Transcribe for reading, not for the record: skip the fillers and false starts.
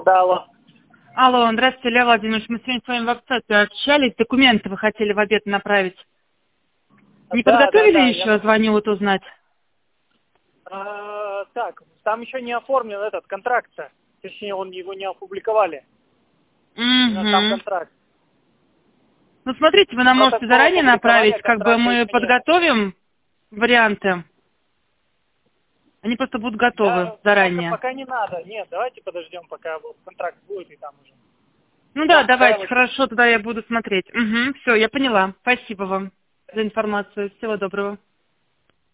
Да, алло. Алло, здравствуйте, Илья Владимирович. Мы сегодня с вами в WhatsApp общались, документы вы хотели в обед направить. Не подготовили еще? Звоню вот узнать. Так, там еще не оформлен этот контракт-то. Точнее, его не опубликовали. Именно сам Угу. контракт. Ну, смотрите, вы нам можете Протокол заранее опубликования направить, как бы контракта мы еще нет. подготовим варианты. Они просто будут готовы Да, заранее. пока не надо. Нет, давайте подождем, пока вот контракт будет и там уже. Ну да, Будем давайте, устраивать. хорошо, тогда я буду смотреть. Угу, все, я поняла. Спасибо вам за информацию. Всего доброго.